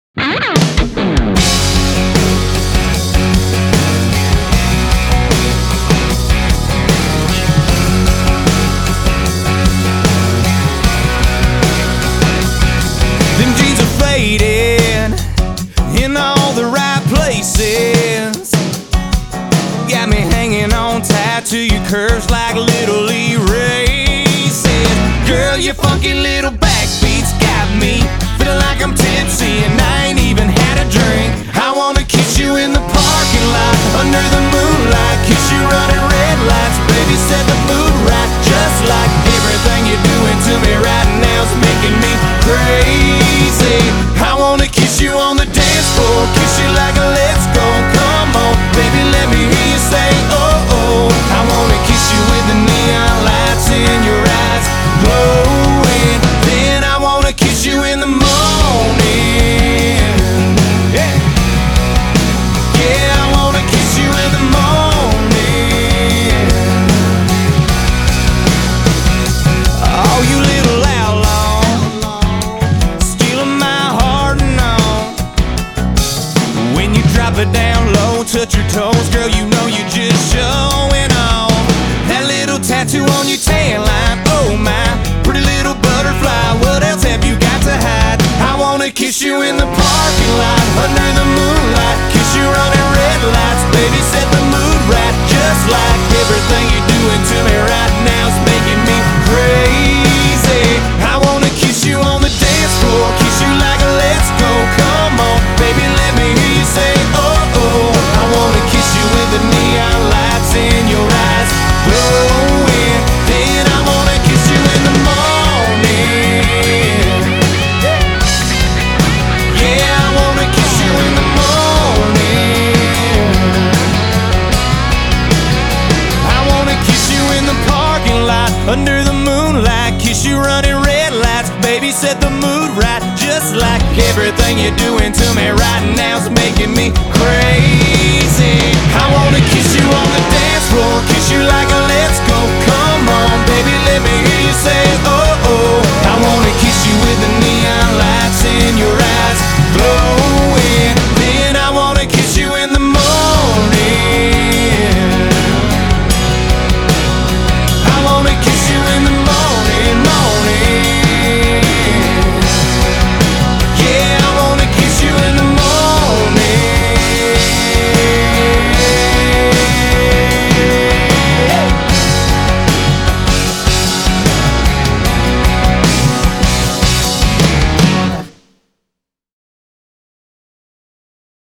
Them jeans are faded in all the right places. Got me hanging on tight to your curves like little Lee races. Girl, your funky little backbeats got me feeling like I'm tipsy and I ain't even had a drink. I wanna kiss you in the parking lot under the moonlight, kiss you running red lights, baby, set the mood right. Just like everything you're doing to me right now is making me crazy. I wanna kiss you on the dance floor, kiss you like a let's go. Come on, baby, let me hear you say oh oh. I wanna kiss you with the neon lights in your eyes glowing. Then I wanna kiss you in the morning. Yeah, yeah, I wanna kiss you in the morning. Oh, you little outlaw, stealing my heart and all. When you drop it down low, touch your toes, girl, you know you just showing off. That little tattoo on your tan line, oh my, pretty little butterfly, what else have you got to hide? I wanna kiss you in the parking lot under the moonlight, kiss you running red lights, baby, set the mood right. Just like everything you're doing to me right now is making me crazy. I wanna kiss you on the dance floor, kiss you like a let's go. Come on, baby, let me hear you say oh oh. I wanna kiss you with the neon lights in your eyes glowing. Then I wanna kiss you in the morning. Yeah, I wanna kiss you in the morning. I wanna kiss you in the parking lot under the moonlight, kiss you running red lights, baby, set the mood right. Just like everything you're doing to me right now is making me crazy. I wanna kiss you on the dance floor, kiss you like a let's go. Come on, baby, let me hear you say oh